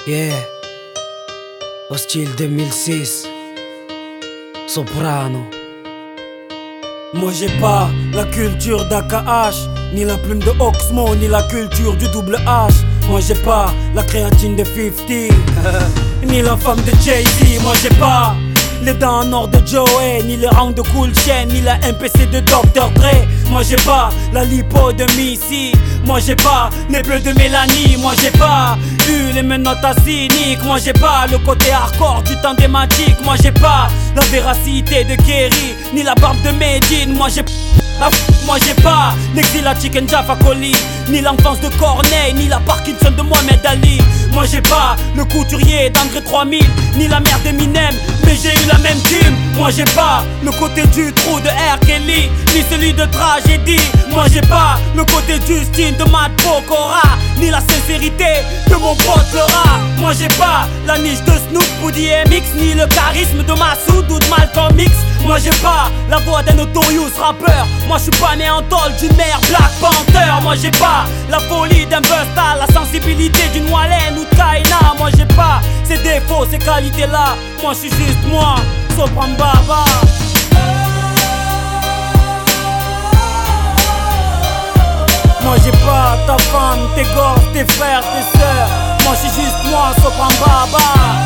Yeah, Hostile 2006, Soprano. Moi j'ai pas la culture d'AKH, ni la plume de Oxmo, ni la culture du double H. Moi j'ai pas la créatine de 50, ni la femme de Jay-Z. Moi j'ai pas les dents en or de Joey, ni les rangs de Cool Chain, ni la MPC de Dr. Dre. Moi j'ai pas la lipo de Missy. Moi j'ai pas les bleus de Mélanie. Moi j'ai pas eu les menottes à cyniques. Moi j'ai pas le côté hardcore du temps dématique. Moi j'ai pas la véracité de Kerry, ni la barbe de Medine. Moi j'ai pas l'exil à Chicken Jaffa Coli, ni l'enfance de Corneille, ni la Parkinson de Mohamed Ali. Moi j'ai pas le couturier d'André 3000, ni la mère d'Eminem, mais j'ai eu la même team. Moi j'ai pas le côté du trou de R. Kelly, ni celui de Tragédie. Moi j'ai pas le côté Justine de Matt Pokora, ni la sincérité de mon pote le rat. Moi j'ai pas la niche de Snoop ou DMX, ni le charisme de Massoud ou de Malcolm X. Moi j'ai pas la voix d'un notorious rappeur. Moi je suis pas né en tôle d'une mère Black Panther. Moi j'ai pas la folie d'un Busta, la sensibilité d'une Wallen ou de Kaina. Moi j'ai pas ces défauts, ces qualités là. Moi je suis juste moi, Sopran Baba. Moi j'ai pas ta femme, tes gosses, tes frères, tes sœurs. Moi je suis juste moi, Sopran Baba.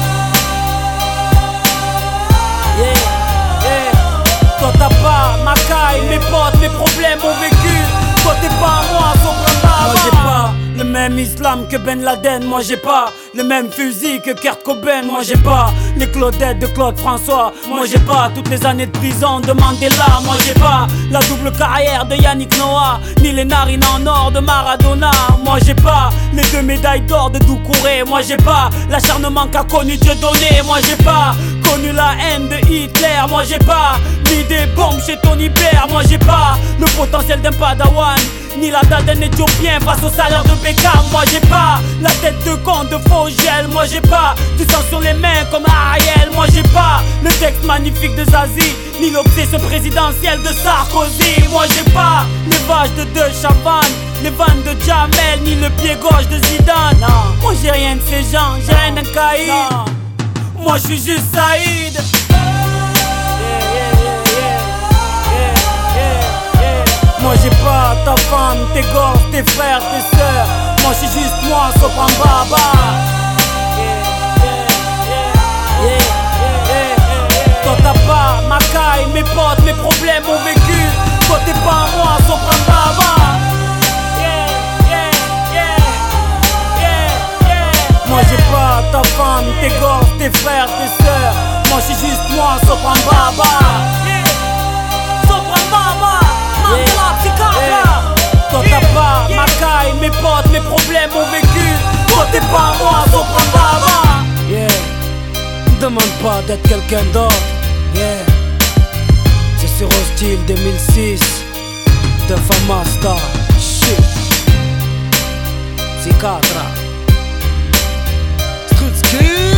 Yeah, yeah. Toi t'as pas ma caille, mes potes, mes problèmes ont vécu. Toi t'es pas moi, Sopran Baba. Moi j'ai pas le même islam que Ben Laden. Moi j'ai pas le même fusil que Kurt Cobain. Moi j'ai pas les Claudettes de Claude François. Moi j'ai pas toutes les années de prison de Mandela. Moi j'ai pas la double carrière de Yannick Noah, ni les narines en or de Maradona. Moi j'ai pas les 2 médailles d'or de Doucouré. Moi j'ai pas l'acharnement qu'a connu Dieudonné. Moi j'ai pas connu la haine de Hitler. Moi j'ai pas mis des bombes chez Tony Blair. Moi j'ai pas le potentiel d'un padawan, ni la dalle d'un éthiopien face au salaire de Beckham. Moi j'ai pas la tête de con de Fogel. Moi j'ai pas du sang sur les mains comme Ariel. Moi j'ai pas le texte magnifique de Zazie, ni l'obsession présidentielle de Sarkozy. Moi j'ai pas les vaches de Chavannes, les vannes de Jamel, ni le pied gauche de Zidane. Non. Moi j'ai rien de ces gens, j'ai rien d'un caïd. Moi je suis juste Saïd. Moi j'ai pas ta femme, tes gosses, tes frères, tes sœurs. Moi je suis juste moi, Sopran Baba. Toi t'as pas ma caille, mes potes, mes problèmes ont vécu. Toi t'es pas moi, Sopran Baba. Moi j'ai pas ta femme, tes gosses, tes frères, tes sœurs. Moi je suis juste moi, Sopran Baba. Sopran Baba. Toi t'as pas ma caille, mes potes, mes problèmes ont vécu. Toi t'es pas moi, Sopran Baba. Yeah, demande pas d'être quelqu'un d'autre. Yeah, c'est sur Hostile 2006 de Famasta. Shit, c'est 4 Street Ski.